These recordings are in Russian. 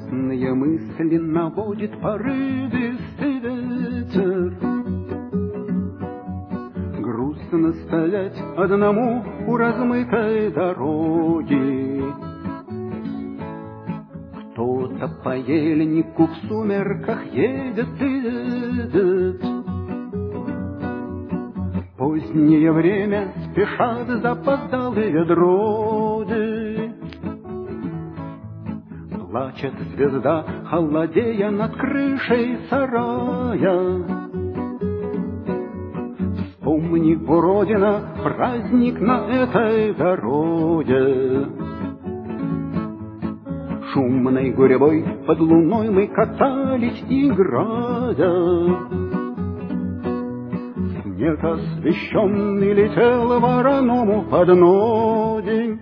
Грустные мысли наводит порывистый ветер. Грустно стоять одному у размытой дороги. Кто-то по ельнику в сумерках едет и едет. Позднее время спешат запоздалые дроги. Плачет звезда, холодея над крышей сарая. Вспомни, о Родина, праздник на этой дороге. Шумной гурьбой под луной мы катались, играя. Снег освещенный летел вороному под ноги.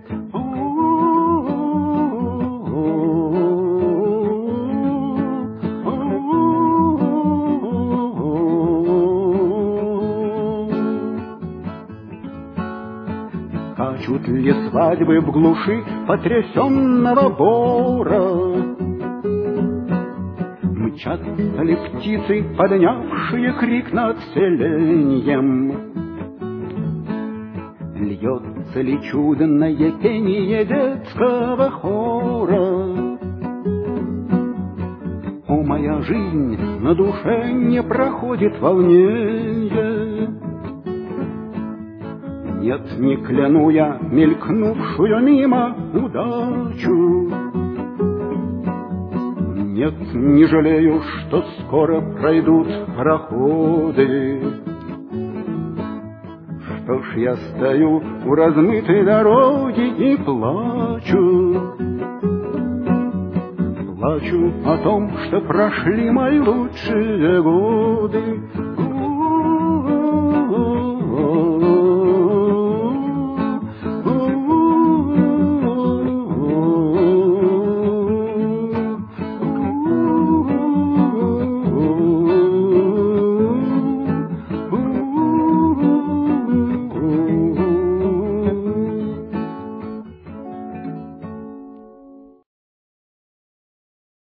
Качут ли свадьбы в глуши потрясенного бора? Мчатся ли птицы, поднявшие крик над селеньем? Льется ли чудное пение детского хора? О, моя жизнь, на душе не проходит волнение. Нет, не кляну я мелькнувшую мимо удачу. Нет, не жалею, что скоро пройдут пароходы. Что ж, я стою у размытой дороги и плачу. Плачу о том, что прошли мои лучшие годы.